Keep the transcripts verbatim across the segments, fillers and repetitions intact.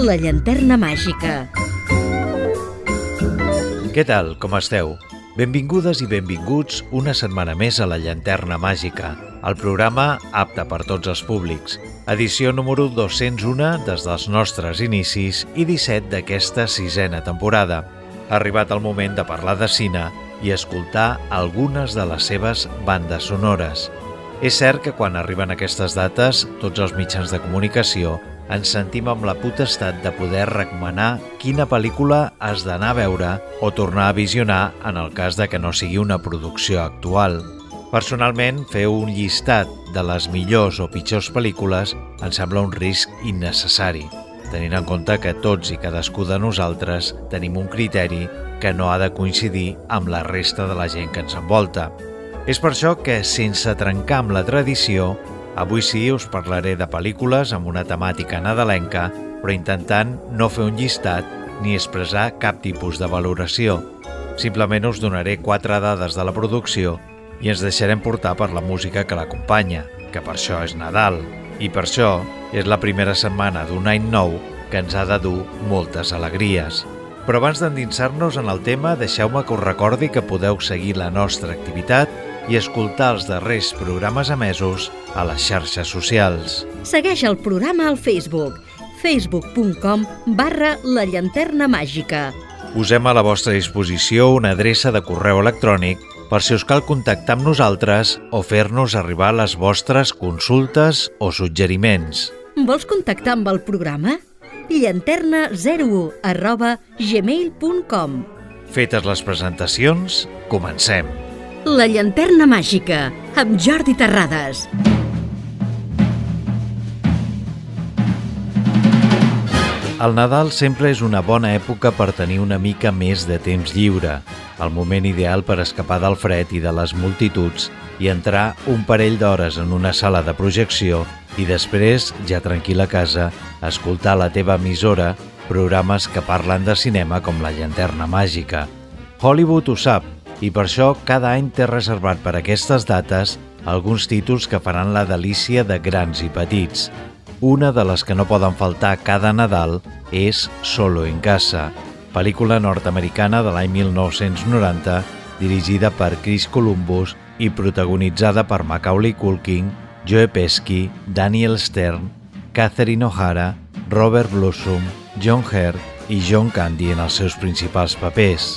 La llanterna màgica. Què tal, com esteu? Benvingudes i benvinguts una setmana més a La llanterna màgica, el programa apte per tots els públics. Edició número dos-cents u des dels nostres inicis i disset d'aquesta sisena temporada. Ha arribat el moment de parlar de cine i escoltar algunes de les seves bandes sonores. És cert que quan arriben aquestes dates, tots els mitjans de comunicació ens sentim amb la potestat de poder recomanar quina pel·lícula has d'anar a veure o tornar a visionar en el cas de que no sigui una producció actual. Personalment, fer un llistat de les millors o pitjors pel·lícules em sembla un risc innecessari, tenint en compte que tots i cadascú de nosaltres tenim un criteri que no ha de coincidir amb la resta de la gent que ens envolta. És per això que, sense trencar amb la tradició, avui sí us parlaré de pel·lícules amb una temàtica nadalenca, però intentant no fer un llistat ni expressar cap tipus de valoració. Simplement us donaré quatre dades de la producció i ens deixarem portar per la música que l'acompanya, que per això és Nadal. I per això és la primera setmana d'un any nou que ens ha de dur moltes alegries. Però abans d'endinsar-nos en el tema, deixeu-me que us recordi que podeu seguir la nostra activitat i escoltar els darrers programes emesos a les xarxes socials. Segueix el programa al Facebook, facebook punt com barra la llanterna màgica. Posem a la vostra disposició una adreça de correu electrònic per si us cal contactar amb nosaltres o fer-nos arribar les vostres consultes o suggeriments. Vols contactar amb el programa? llanterna zero u arroba gmail punt com. Fetes les presentacions, comencem. La llanterna màgica, amb Jordi Terrades. El Nadal sempre és una bona època per tenir una mica més de temps lliure, el moment ideal per escapar del fred i de les multituds i entrar un parell d'hores en una sala de projecció i després, ja tranquil a casa, escoltar a la teva emissora programes que parlen de cinema com La llanterna màgica. Hollywood ho sap, i per això cada any té reservat per aquestes dates alguns títols que faran la delícia de grans i petits. Una de les que no poden faltar cada Nadal és Solo en casa, pel·lícula nord-americana de l'any mil nou-cents noranta, dirigida per Chris Columbus i protagonitzada per Macaulay Culkin, Joe Pesci, Daniel Stern, Catherine O'Hara, Robert Blossom, John Hurt i John Candy en els seus principals papers.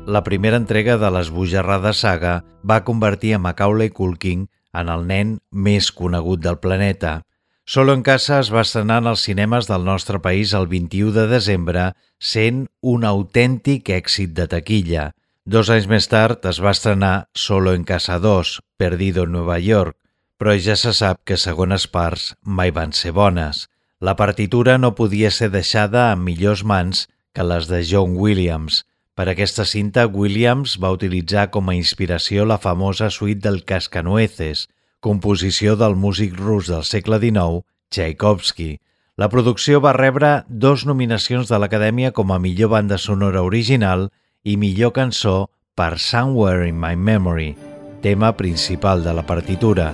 la primera entrega de l'esbojarrada saga va convertir a Macaulay Culkin en el nen més conegut del planeta. Solo en Casa es va estrenar en els cinemes del nostre país el vint-i-u de desembre, sent un autèntic èxit de taquilla. Dos anys més tard es va estrenar Solo en Casa dos, Perdido en Nueva York, però ja se sap que segones parts mai van ser bones. La partitura no podia ser deixada en millors mans que les de John Williams. Per aquesta cinta, Williams va utilitzar com a inspiració la famosa suite del Cascanueces, composició del músic rus del segle dinou, Tchaikovsky. La producció va rebre dos nominacions de l'Acadèmia com a millor banda sonora original i millor cançó per Somewhere in My Memory, tema principal de la partitura.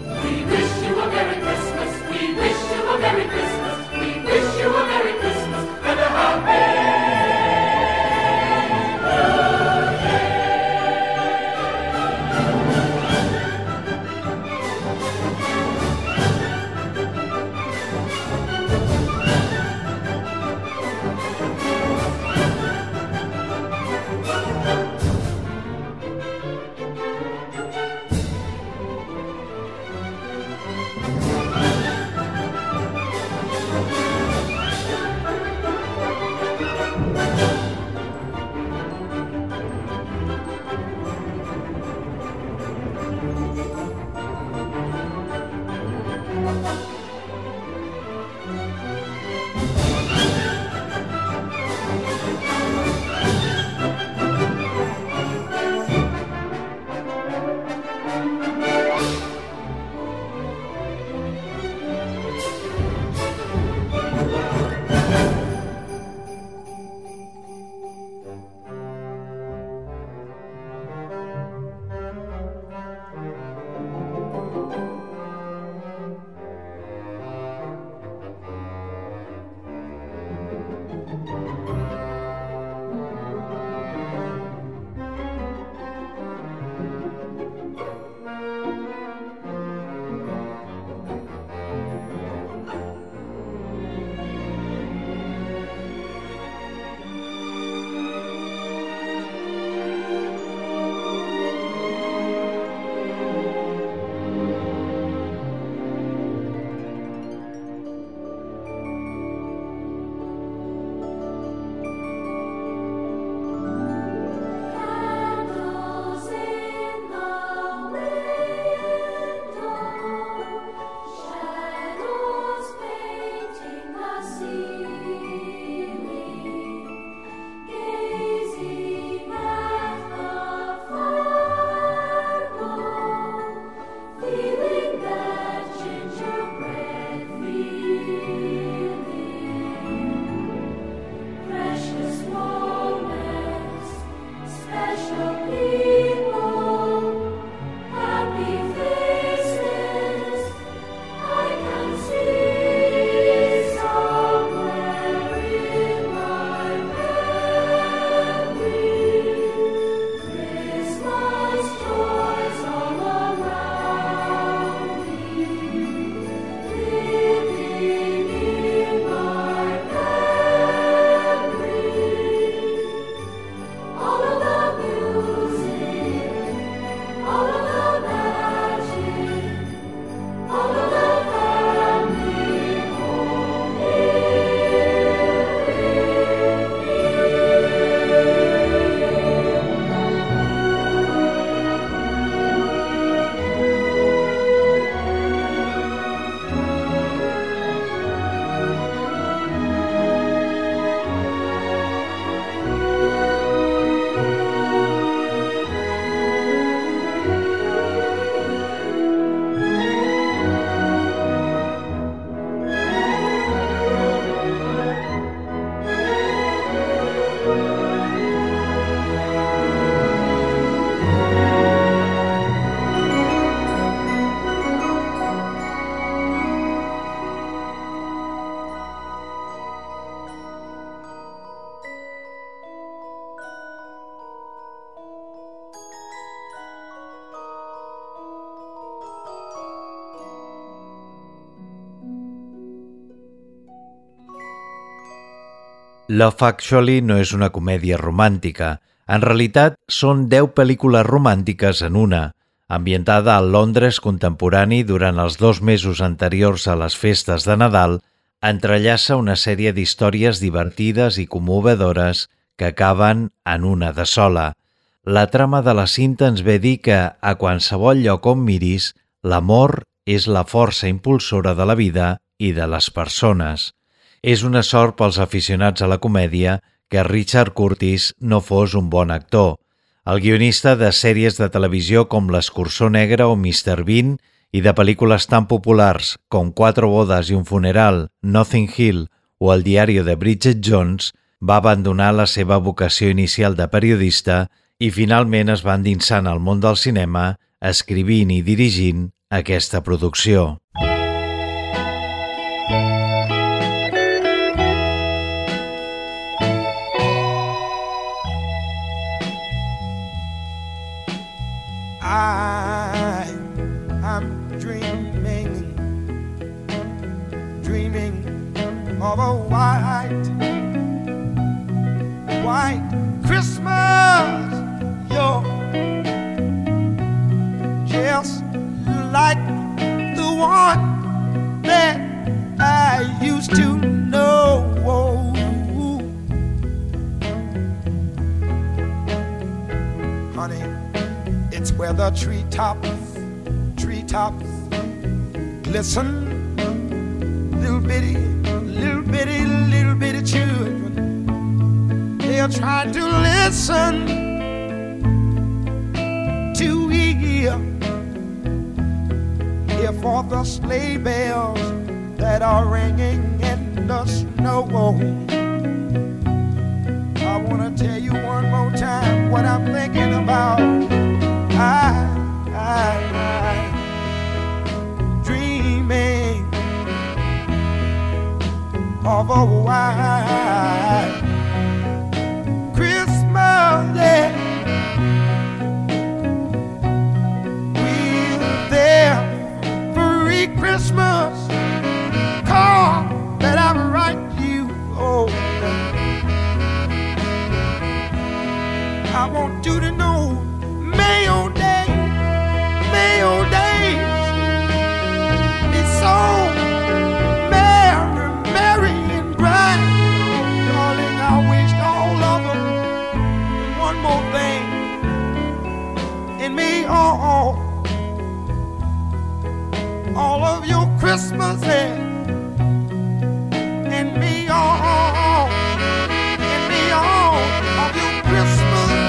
Love Actually no és una comèdia romàntica. En realitat, són deu pel·lícules romàntiques en una. Ambientada al Londres contemporani durant els dos mesos anteriors a les festes de Nadal, entrellaça una sèrie d'històries divertides i commovedores que acaben en una de sola. La trama de la cinta ens ve dir que, a qualsevol lloc on miris, l'amor és la força impulsora de la vida i de les persones. És una sort pels aficionats a la comèdia que Richard Curtis no fos un bon actor. El guionista de sèries de televisió com L'Escurçó Negre o mister Bean i de pel·lícules tan populars com Quatre bodes i un funeral, Notting Hill o El diario de Bridget Jones, va abandonar la seva vocació inicial de periodista i finalment es va endinsar en el món del cinema, escrivint i dirigint aquesta producció. I, I'm dreaming, dreaming of a white, white Christmas. You're just like the one that I used to know. Honey, it's where the treetops, treetops glisten. Little bitty, little bitty, little bitty children, they're trying to listen to hear, hear for the sleigh bells that are ringing in the snow. I want to tell you one more time what I'm thinking about. I, I, I, dreaming of a white Christmas, yeah, with their free Christmas card that I write you. Oh, I want you to know, Mayo Day, Mayo Day is so merry, merry and bright. Darling, I wish all of them. One more thing, in me, all, all of your Christmases, in me, all, in me, all of your Christmases.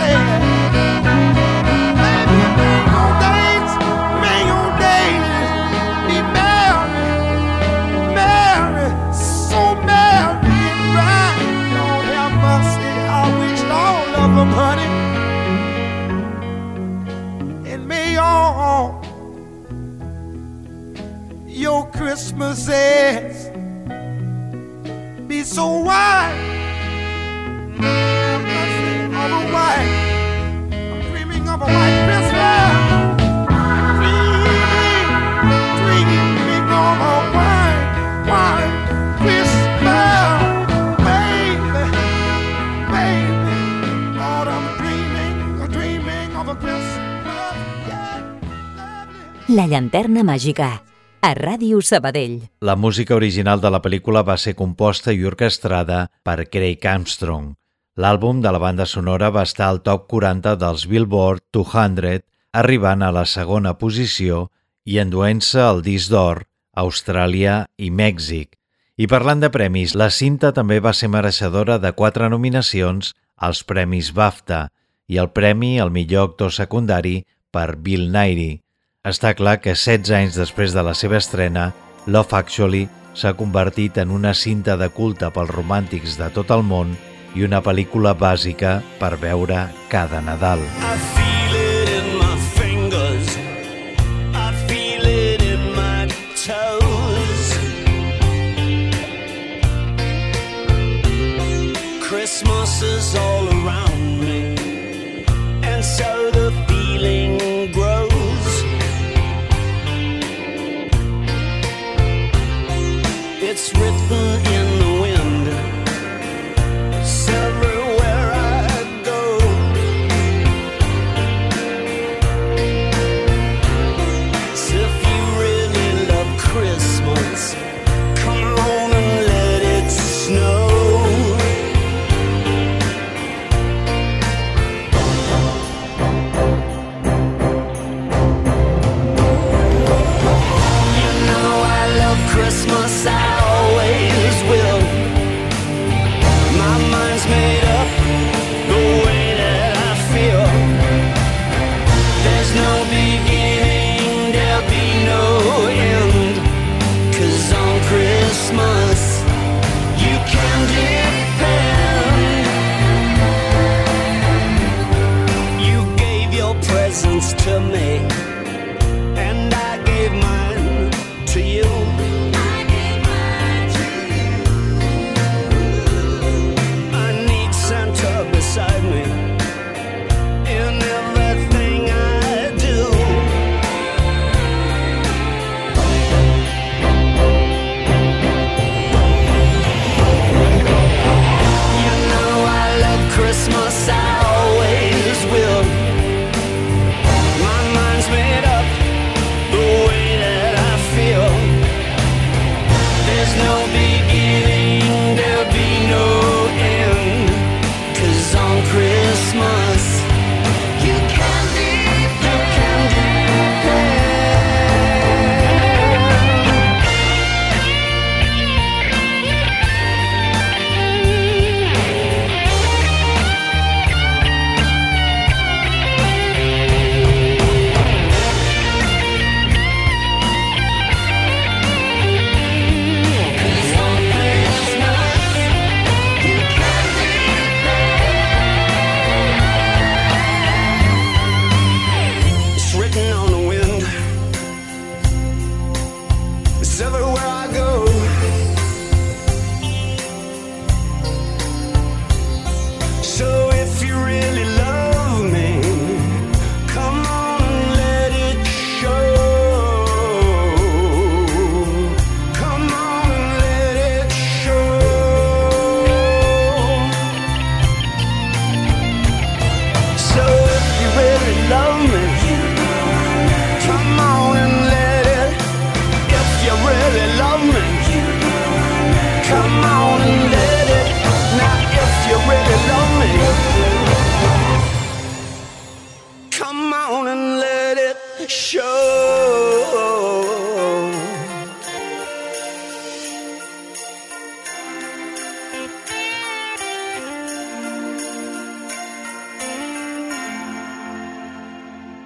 Honey, and may all your Christmases be so white. Of a white, I'm dreaming of a white Christmas. Dreaming, dreaming of a white, white Christmas. La llanterna màgica, a Ràdio Sabadell. La música original de la pel·lícula va ser composta i orquestrada per Craig Armstrong. L'àlbum de la banda sonora va estar al top quaranta dels Billboard dues-centes, arribant a la segona posició i enduent-se el disc d'or a Austràlia i Mèxic. I parlant de premis, la cinta també va ser mereixedora de quatre nominacions als Premis BAFTA i el premi al millor actor secundari per Bill Nighy. Està clar que setze anys després de la seva estrena, Love Actually s'ha convertit en una cinta de culte pels romàntics de tot el món i una pel·lícula bàsica per veure cada Nadal. I feel it in my fingers, I feel it in my toes. Christmas is all around me, and so the feeling grows. It's written in the wind, it's everywhere I go.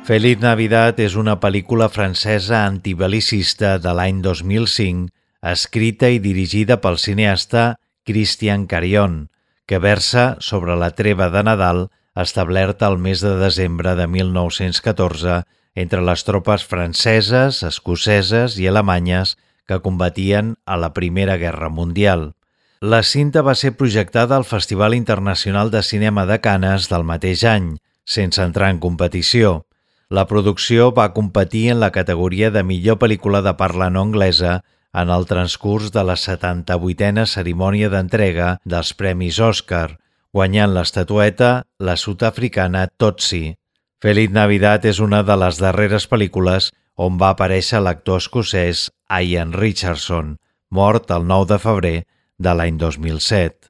Feliz Navidad és una pel·lícula francesa antibelicista de l'any dos mil cinc, escrita i dirigida pel cineasta Christian Carion, que versa sobre la treva de Nadal establerta el mes de desembre de mil nou-cents catorze entre les tropes franceses, escoceses i alemanyes que combatien a la Primera Guerra Mundial. La cinta va ser projectada al Festival Internacional de Cinema de Canes del mateix any, sense entrar en competició. La producció va competir en la categoria de millor pel·lícula de parla no anglesa en el transcurs de la setanta-vuitena cerimònia d'entrega dels Premis Òscar, guanyant l'estatueta la sud-africana Totsi. Feliz Navidad és una de les darreres pel·lícules on va aparèixer l'actor escocès Ian Richardson, mort el nou de febrer de l'any dos mil set.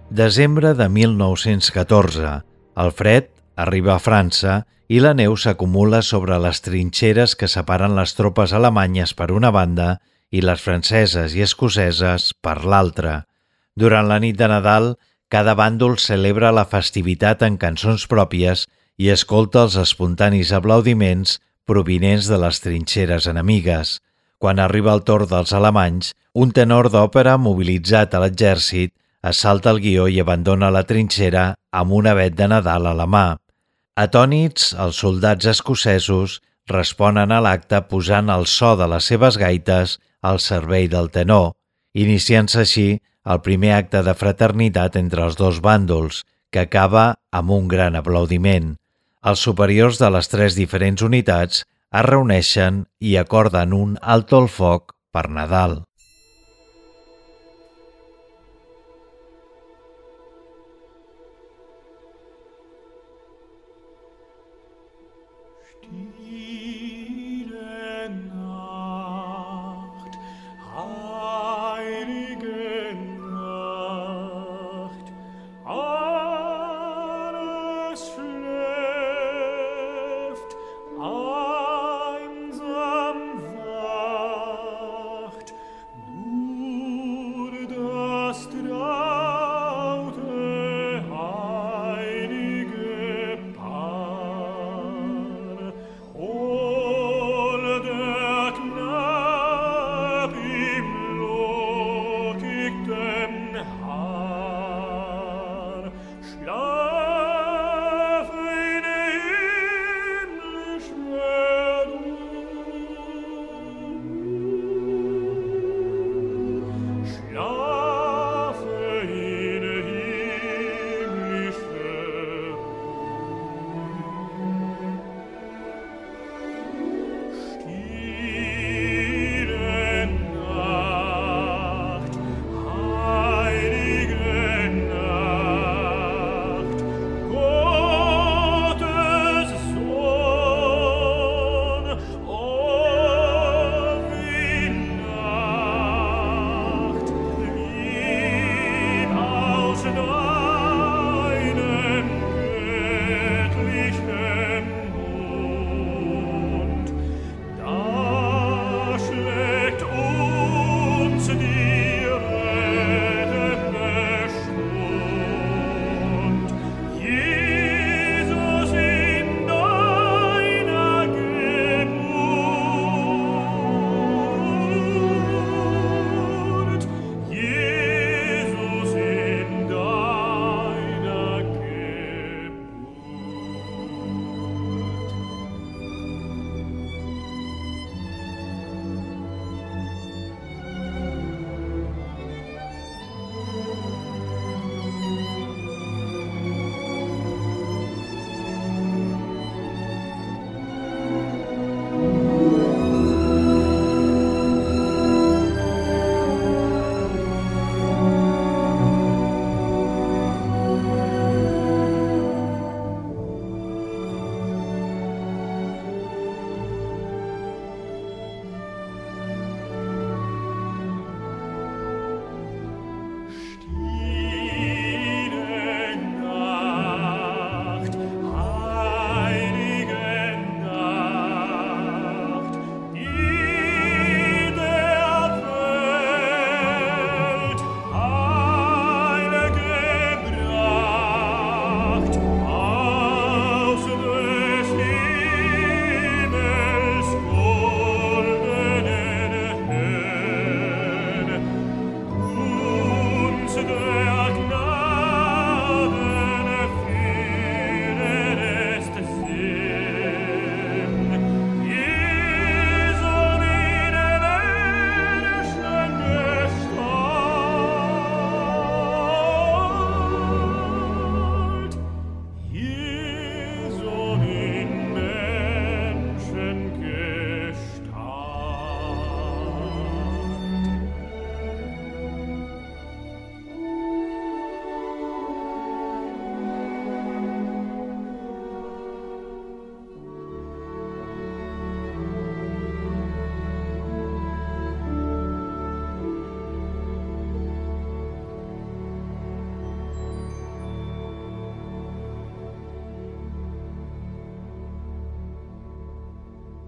Desembre de mil nou-cents catorze. El fred arriba a França i la neu s'acumula sobre les trinxeres que separen les tropes alemanyes per una banda i les franceses i escoceses per l'altra. Durant la nit de Nadal, cada bàndol celebra la festivitat en cançons pròpies i escolta els espontanis aplaudiments provinents de les trinxeres enemigues. Quan arriba el torn dels alemanys, un tenor d'òpera mobilitzat a l'exèrcit assalta el guió i abandona la trinxera amb un avet de Nadal a la mà. Atònits, els soldats escocesos responen a l'acte posant el so de les seves gaites al servei del tenor, iniciant-se així el primer acte de fraternitat entre els dos bàndols, que acaba amb un gran aplaudiment. Els superiors de les tres diferents unitats es reuneixen i acorden un alto el foc per Nadal.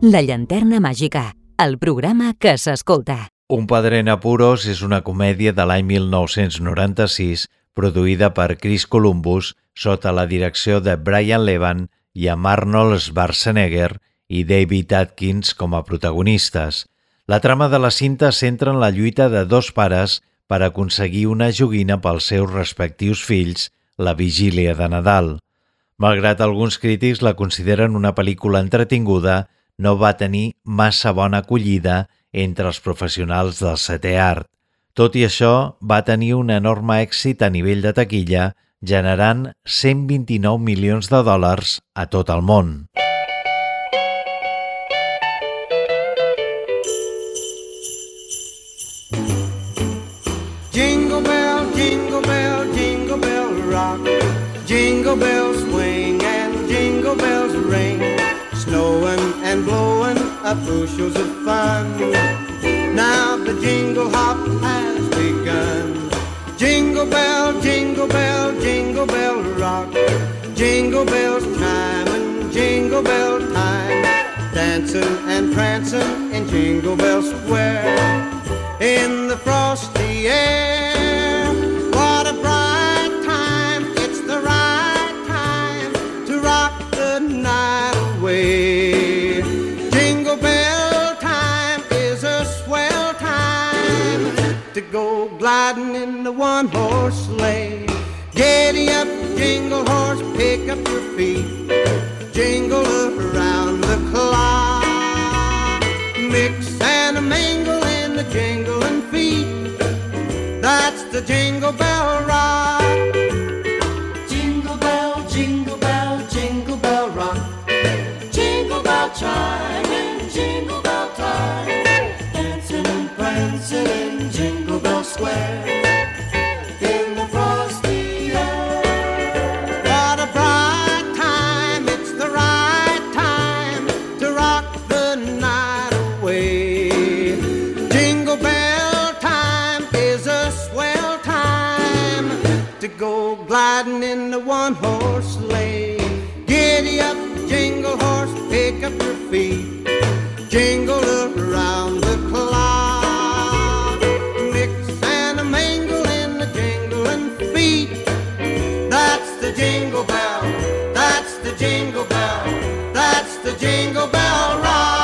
La llanterna màgica, el programa que s'escolta. Un padre en apuros és una comèdia de l'any mil nou-cents noranta-sis produïda per Chris Columbus sota la direcció de Brian Levan i amb Arnold Schwarzenegger i David Atkins com a protagonistes. La trama de la cinta centra en la lluita de dos pares per aconseguir una joguina pels seus respectius fills la vigília de Nadal. Malgrat alguns crítics la consideren una pel·lícula entretinguda, no va tenir massa bona acollida entre els professionals del setè art. Tot i això, va tenir un enorme èxit a nivell de taquilla, generant cent vint-i-nou milions de dòlars a tot el món. Jingle bell, jingle bell, jingle bell rock. Jingle bells swing and jingle bells ring. Snowing and blowing up bushels of fun. Now the jingle hop has begun. Jingle bell, jingle bell, jingle bell rock. Jingle bells chiming, jingle bell time. Dancing and prancing in Jingle Bell Square. In the frosty air, what a bright time. It's the right time to rock the night away. Jingle bell time is a swell time to go gliding in the one-horse sleigh. Giddy up, jingle horse, pick up your feet. Jingle around the clock. Mix and a mingle in the jingling feet. That's the Jingle Bell Rock. Jingle bell, jingle bell, jingle bell rock. Jingle bell chime and jingle bell time. Dancing and prancing in Jingle Bell Square. In the frosty air. What a bright time, it's the right time to rock the night away. Jingle bell time is a swell time to go gliding in the one-horse sleigh. Giddy up, jingle horse, pick up your feet. Jingle around the clock. Mix and a mingle in the jingling feet. That's the Jingle Bell, that's the Jingle Bell, that's the Jingle Bell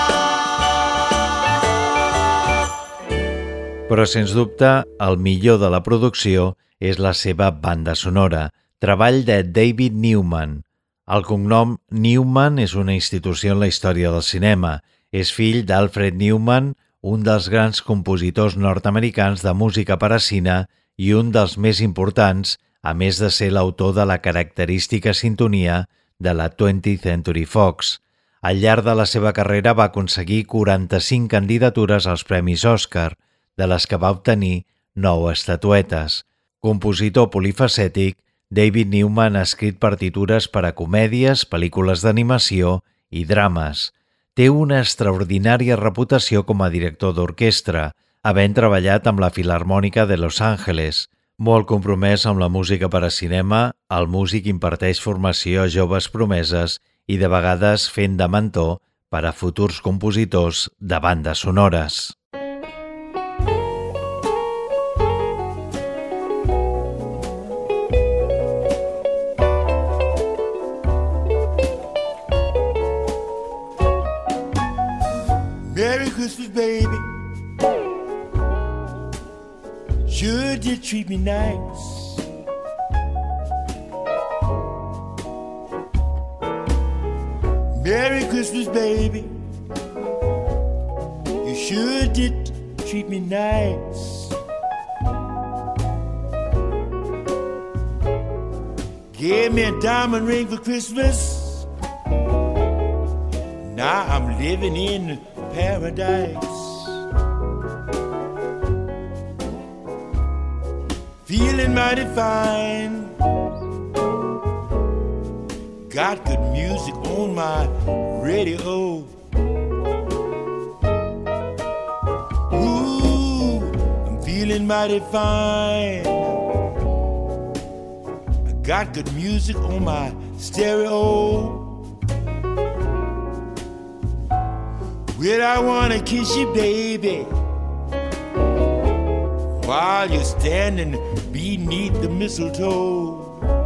Rock. Però, sens dubte, el millor de la producció és la seva banda sonora, treball de David Newman. El cognom Newman és una institució en la història del cinema. És fill d'Alfred Newman, un dels grans compositors nord-americans de música per a cine i un dels més importants, a més de ser l'autor de la característica sintonia de la twentieth Century Fox. Al llarg de la seva carrera va aconseguir quaranta-cinc candidatures als Premis Òscar, de les que va obtenir nou estatuetes. Compositor polifacètic, David Newman ha escrit partitures per a comèdies, pel·lícules d'animació i drames. Té una extraordinària reputació com a director d'orquestra, havent treballat amb la Filharmònica de Los Angeles. Molt compromès amb la música per a cinema, el músic imparteix formació a joves promeses i de vegades fent de mentor per a futurs compositors de bandes sonores. Merry Christmas, baby. Sure did treat me nice. Merry Christmas, baby. You sure did treat me nice. Gave me a diamond ring for Christmas. Now I'm living in paradise. Feeling mighty fine. Got good music on my radio. Ooh, I'm feeling mighty fine. I got good music on my stereo. Well, I wanna kiss you, baby, while you're standing beneath the mistletoe.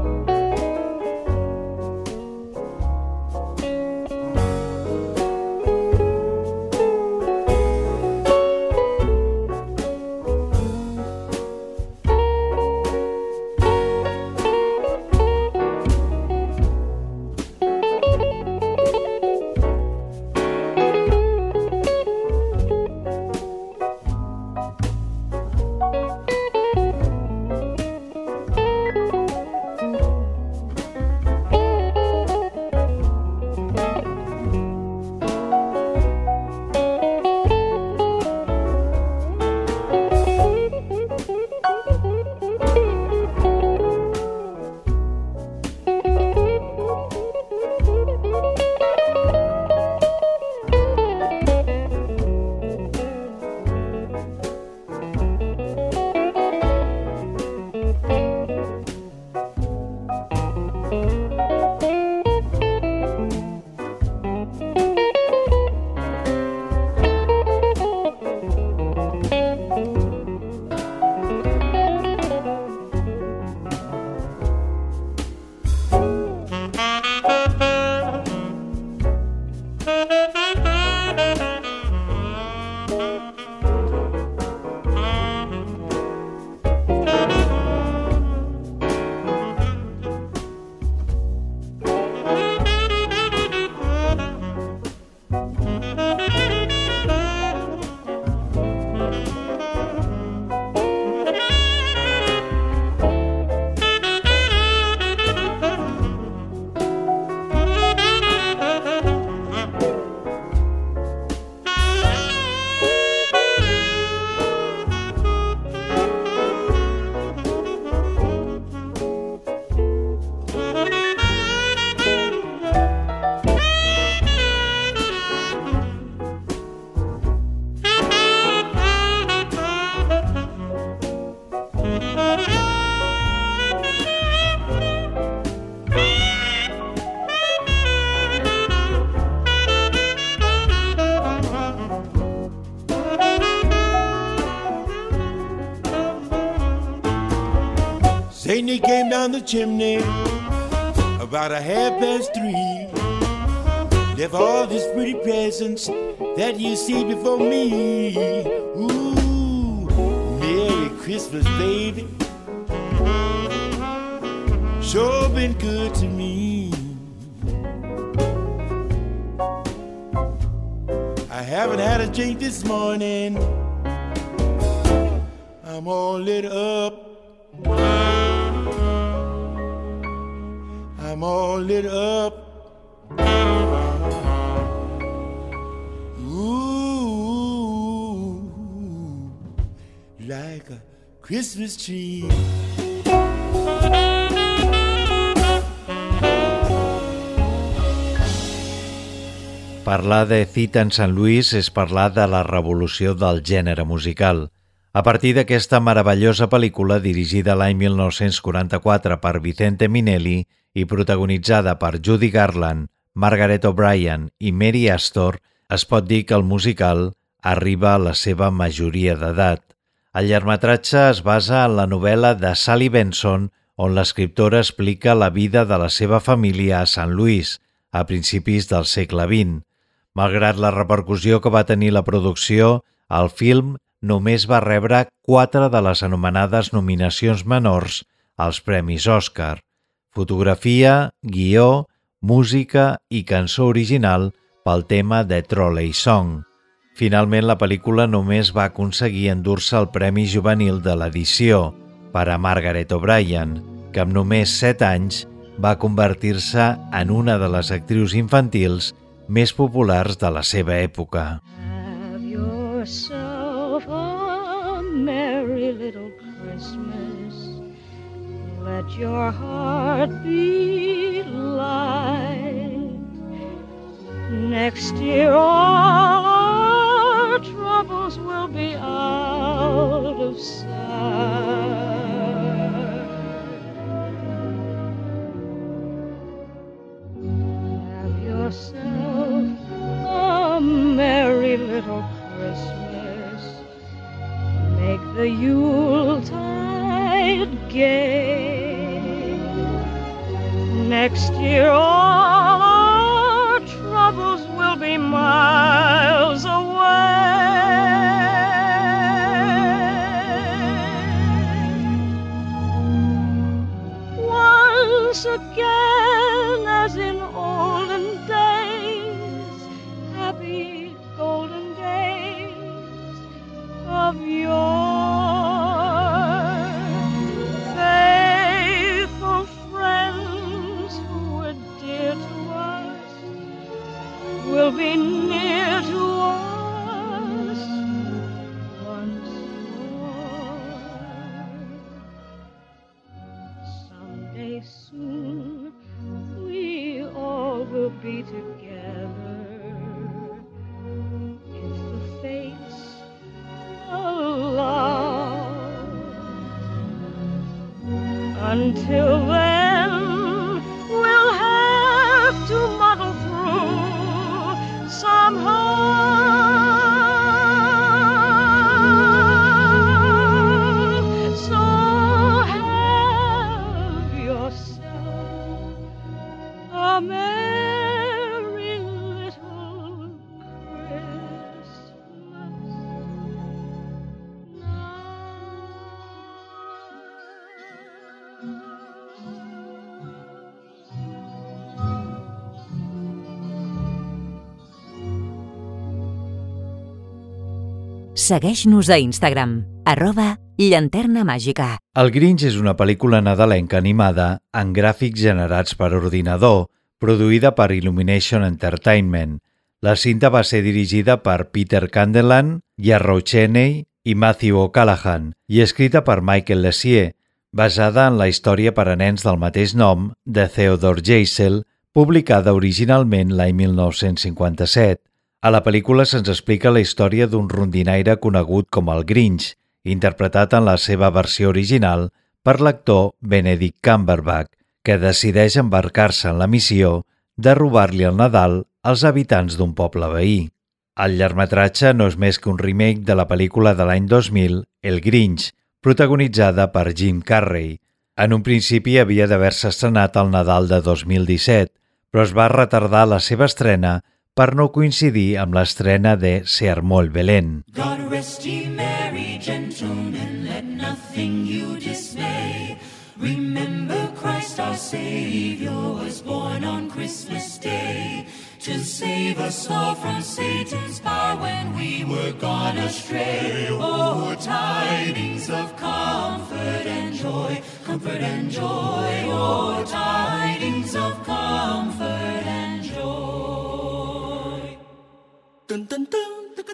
Saint Nick came down the chimney about a half past three. Left all these pretty presents that you see before me. Ooh, Merry Christmas, baby. Sure been good to me. I haven't had a drink this morning. I'm all lit up. I'm all lit up. Ooh, like a Christmas tree. Parlar de Cita en Sant Louis és parlar de la revolució del gènere musical. A partir d'aquesta meravellosa pel·lícula dirigida l'any mil nou-cents quaranta-quatre per Vicente Minnelli i protagonitzada per Judy Garland, Margaret O'Brien i Mary Astor, es pot dir que el musical arriba a la seva majoria d'edat. El llargmetratge es basa en la novel·la de Sally Benson, on l'escriptora explica la vida de la seva família a Saint Louis, a principis del segle vint. Malgrat la repercussió que va tenir la producció, el film només va rebre quatre de les anomenades nominacions menors als Premis Òscar: fotografia, guió, música i cançó original pel tema de Trolley Song. Finalment, la pel·lícula només va aconseguir endur-se el Premi Juvenil de l'edició per a Margaret O'Brien, que amb només set anys va convertir-se en una de les actrius infantils més populars de la seva època. Have yourself a merry little Christmas. Let your heart be light. Next year all our troubles will be out of sight. Have yourself a merry Next year all our troubles will be miles away. Once again, as in olden days, happy golden days of yore. Faithful friends who were dear to us will be near to us once more. Someday soon we all will be together if the fates allow. Until then, we'll have to muddle through somehow. So have yourself a merry little Christmas Segueix-nos a Instagram, arroba Llanterna Màgica. El Grinch és una pel·lícula nadalenca animada en gràfics generats per ordinador, produïda per Illumination Entertainment. La cinta va ser dirigida per Peter Candelan, Yarrow Cheney i Matthew O'Callaghan i escrita per Michael Lessier, basada en la història per a nens del mateix nom de Theodore Geisel, publicada originalment l'any mil nou-cents cinquanta-set. A la pel·lícula se'ns explica la història d'un rondinaire conegut com el Grinch, interpretat en la seva versió original per l'actor Benedict Cumberbatch, que decideix embarcar-se en la missió de robar-li el Nadal als habitants d'un poble veí. El llargmetratge no és més que un remake de la pel·lícula de l'any dos mil, El Grinch, protagonitzada per Jim Carrey. En un principi havia d'haver-se estrenat al Nadal de dos mil disset, però es va retardar la seva estrena per no coincidir amb l'estrena de Se armó el Belén. God rest ye merry gentlemen, let nothing you dismay. Remember Christ our Savior was born on Christmas Day to save us all from Satan's power when we were gone astray. Oh, tidings of comfort and joy, comfort and joy. Oh, tidings of comfort and joy. Dun dun dun.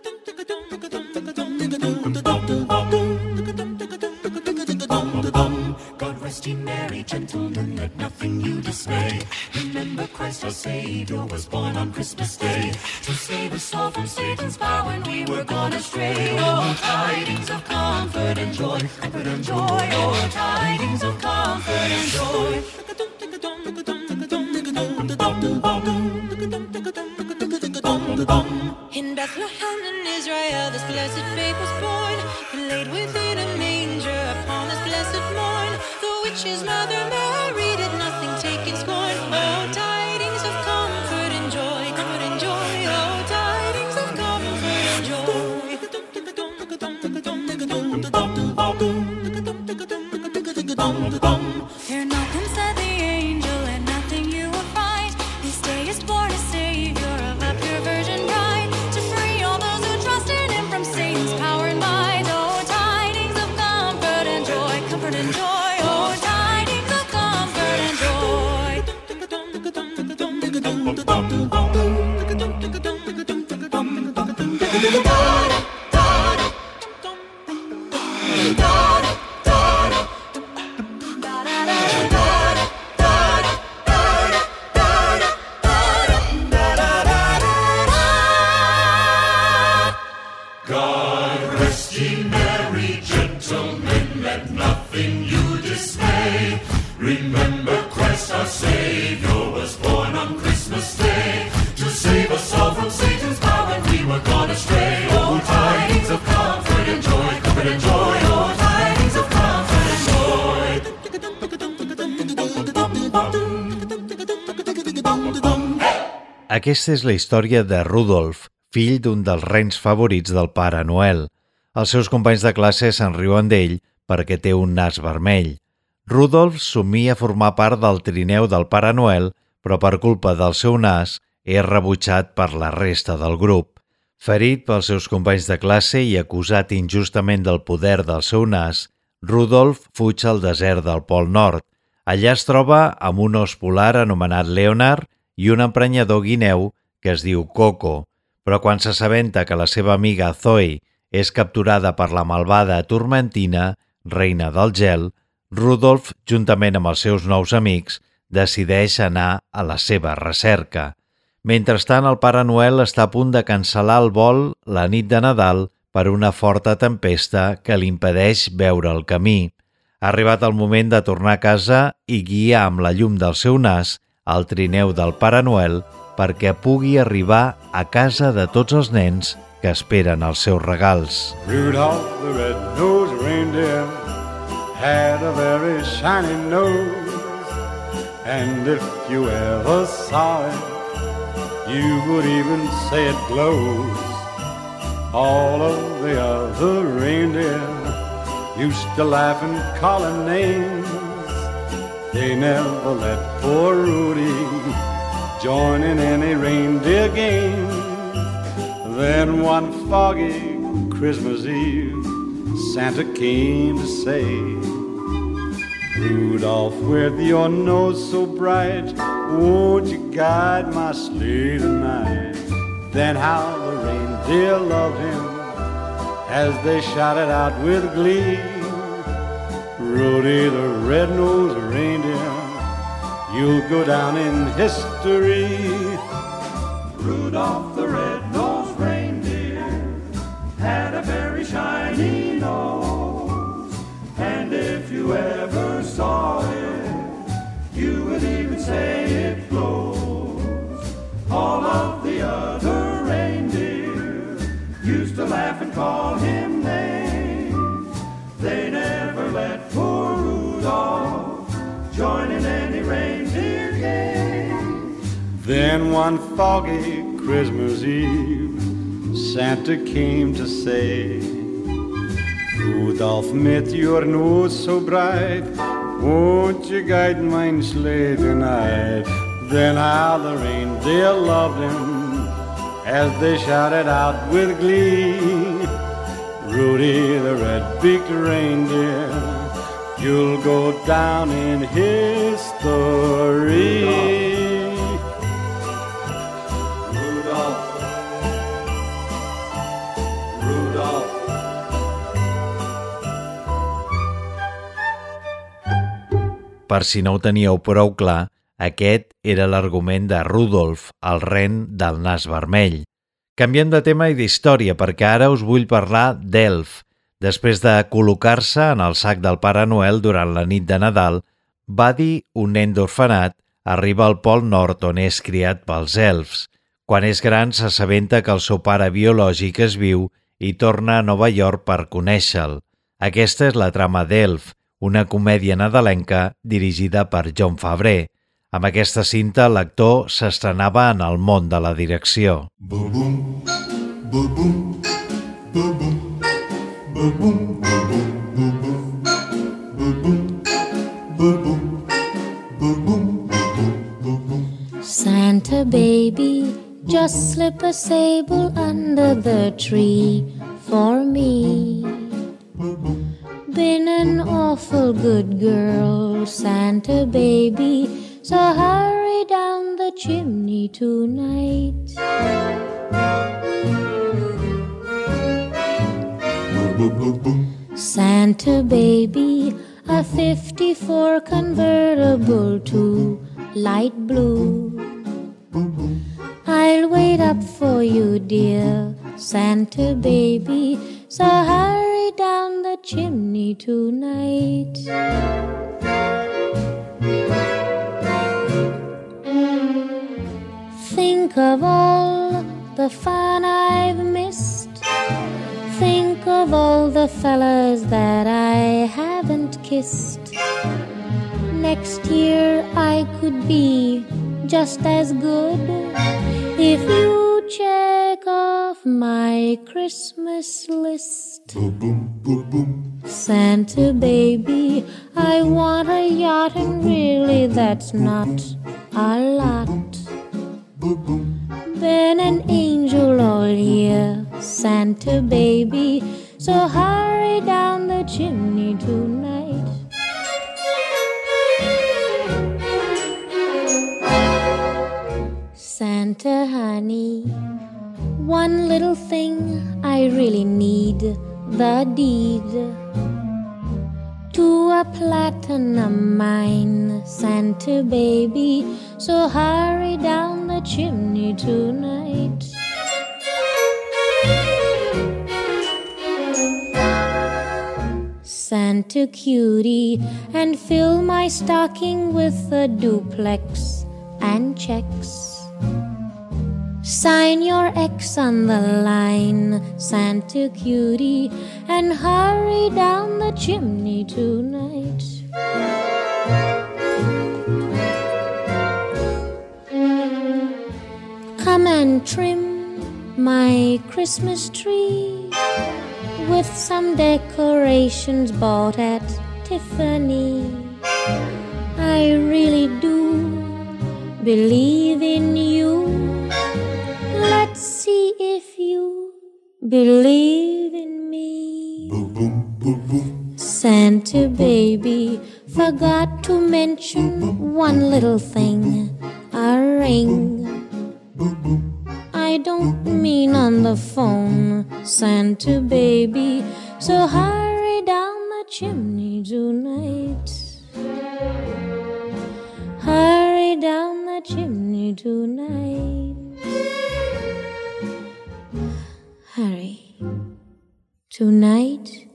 God rest ye merry gentlemen, let nothing you dismay. Remember Christ our Savior was born on Christmas Day to save us all from Satan's power when we were gone astray. Oh, tidings of comfort and joy, comfort and joy. Oh, tidings of comfort and joy. In Bethlehem in Israel this blessed babe was born, and laid within a manger upon this blessed morn. The witch's mother Mary did nothing take in scorn. Oh, tidings of comfort and joy, comfort and joy. Oh, tidings of comfort and joy. Fear not, them said the angel, and nothing you will find. This day is born a Savior of a pure virgin bride, to free all those who trust in him from Satan's power and might. Oh, tidings of comfort and joy, comfort and joy. Oh, tidings of comfort and joy. Remember Christ our Savior was born on Christmas Day to save us all from Satan's power when we were gone astray. Oh, tidings of comfort and joy, comfort and joy. Oh, tidings of comfort and joy. aquesta és la història de Rudolf, fill d'un dels rens favorits del Pare Noel. Els seus companys de classe se'n riuen d'ell perquè té un nas vermell. Rudolf somia formar part del trineu del Pare Noel, però per culpa del seu nas és rebutjat per la resta del grup. Ferit pels seus companys de classe i acusat injustament del poder del seu nas, Rudolf fuig al desert del Pol Nord. Allà es troba amb un os polar anomenat Leonard i un emprenyador guineu que es diu Coco, però quan s'assabenta que la seva amiga Zoe és capturada per la malvada Turmentina, reina del gel, Rudolf, juntament amb els seus nous amics, decideix anar a la seva recerca. Mentrestant, el Pare Noel està a punt de cancel·lar el vol la nit de Nadal per una forta tempesta que li impedeix veure el camí. Ha arribat el moment de tornar a casa i guiar amb la llum del seu nas el trineu del Pare Noel perquè pugui arribar a casa de tots els nens que esperen els seus regals. Rudolph the red-nosed reindeer had a very shiny nose, and if you ever saw it, you would even say it glows. All of the other reindeer used to laugh and call him names. They never let poor Rudy join in any reindeer game. Then one foggy Christmas Eve, Santa came to say, Rudolph, with your nose so bright, won't you guide my sleigh tonight? Then how the reindeer loved him as they shouted out with glee, Rudy the red-nosed reindeer, you'll go down in history. Rudolph the red-nosed reindeer had a very shiny nose, and if you ever saw it, you would even say it glows. All of the other reindeer used to laugh and call him names. They never let poor Rudolph join in any reindeer game. Then one foggy Christmas Eve, Santa came to say, Rudolph, mit your nose so bright, won't you guide mine sleigh tonight? Then how the reindeer loved him as they shouted out with glee, Rudy the red-beaked reindeer, you'll go down in history. Per si no ho teníeu prou clar, aquest era l'argument de Rudolf, el ren del nas vermell. Canviem de tema i d'història, perquè ara us vull parlar d'Elf. Després de col·locar-se en el sac del Pare Noel durant la nit de Nadal, Buddy, un nen d'orfenat, arriba al Pol Nord on és criat pels elfs. Quan és gran s'assabenta que el seu pare biològic es viu i torna a Nova York per conèixer-lo. Aquesta és la trama d'Elf, una comèdia nadalenca dirigida per Jon Favreau. Amb aquesta cinta, l'actor s'estrenava en el món de la direcció. Boom, boom, boom, boom, boom, boom, boom, boom, boom. Santa baby, just slip a sable under the tree for me. Been an awful good girl, Santa baby, so hurry down the chimney tonight. Santa baby, a fifty-four convertible to light blue. I'll wait up for you, dear Santa baby, so hurry down the chimney tonight. Think of all the fun I've missed. Think of all the fellas that I haven't kissed. Next year I could be just as good If you check off my Christmas list, Boom, boom, boom, boom. Santa baby, I want a yacht, and really that's not a lot. Boom, boom. Been an angel all year, Santa baby, so hurry down the chimney tonight. Santa honey, one little thing I really need, the deed to a platinum mine, Santa baby, so hurry down the chimney tonight. Santa cutie, and fill my stocking with a duplex and checks. Sign your X on the line, Santa cutie, and hurry down the chimney tonight. Come and trim my Christmas tree with some decorations bought at Tiffany. I really do believe in you. Let's see if you believe in me. Boom, boom, boom, boom. Santa baby, forgot to mention one little thing, a ring. Boom, boom. I don't mean on the phone, Santa baby, so hurry down the chimney tonight. Hurry down the chimney tonight. Hurry. Tonight.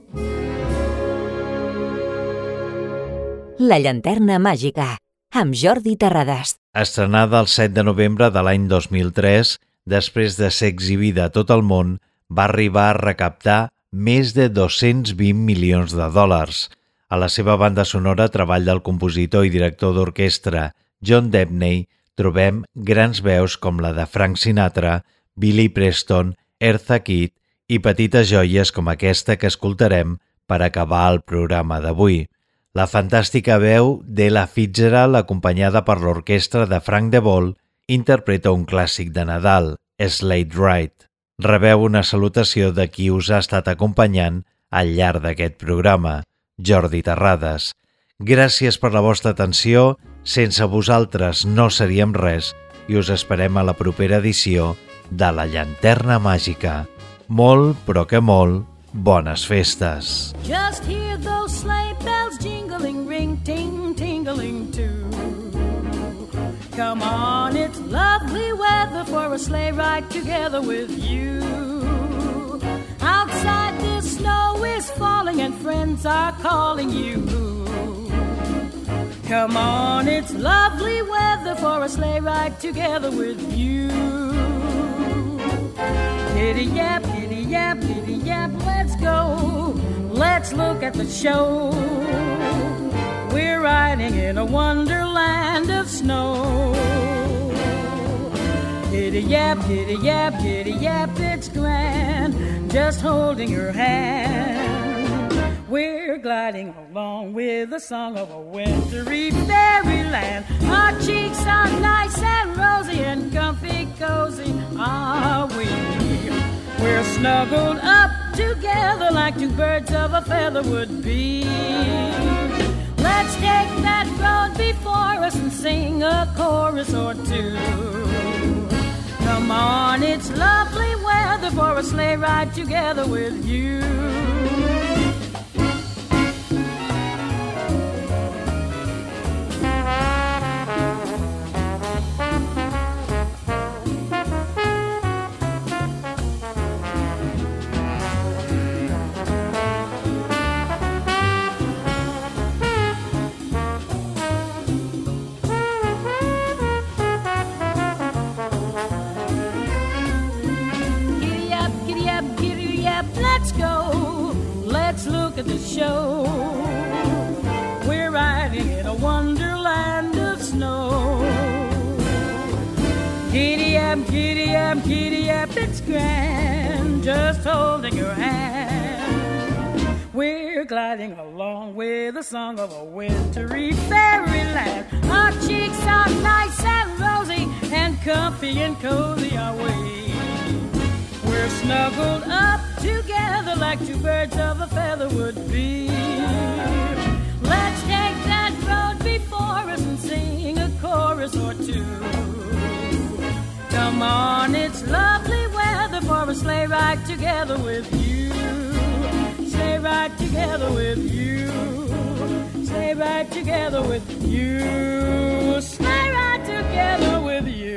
La llanterna màgica, amb Jordi Terrades. Estrenada el set de novembre de l'any dos mil tres, després de ser exhibida a tot el món, va arribar a recaptar més de dos-cents vint milions de dòlars. A la seva banda sonora, treball del compositor i director d'orquestra John Debney, trobem grans veus com la de Frank Sinatra, Billy Preston, Eartha Kitt i petites joies com aquesta que escoltarem per acabar el programa d'avui. La fantàstica veu d'Ella Fitzgerald, acompanyada per l'orquestra de Frank DeVol, interpreta un clàssic de Nadal, Sleigh Ride. Rebeu una salutació de qui us ha estat acompanyant al llarg d'aquest programa, Jordi Terrades. Gràcies per la vostra atenció, sense vosaltres no seríem res i us esperem a la propera edició de La Llanterna Màgica. Molt, però que molt, bones festes. Just hear those sleigh bells jingling, ring, ting, tingling too. Come on, it's lovely weather for a sleigh ride together with you. Outside the snow is falling and friends are calling you. Come on, it's lovely weather for a sleigh ride together with you. Giddy-yap, giddy-yap, giddy-yap, let's go. Let's look at the show. We're riding in a wonderland of snow. Giddy-yap, giddy-yap, giddy-yap, it's grand, just holding your hand. We're gliding along with the song of a wintry fairyland. Our cheeks are nice and rosy and comfy cozy are we. We're snuggled up together like two birds of a feather would be. Let's take that road before us and sing a chorus or two. Come on, it's lovely weather for a sleigh ride together with you. yap, giddy yap, giddy yap, it's grand, just holding your hand. We're gliding along with the song of a wintry fairyland. Our cheeks are nice and rosy, and comfy and cozy are we. We're snuggled up together like two birds of a feather would be. Let's take that road before us and sing a chorus or two. Come on, it's lovely weather for a sleigh ride together with you. Sleigh ride together with you. Sleigh ride together with you. Sleigh ride together with you.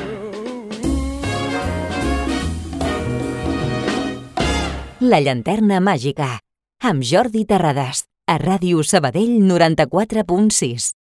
La llanterna màgica, amb Jordi Terrades, a Ràdio Sabadell noranta-quatre punt sis.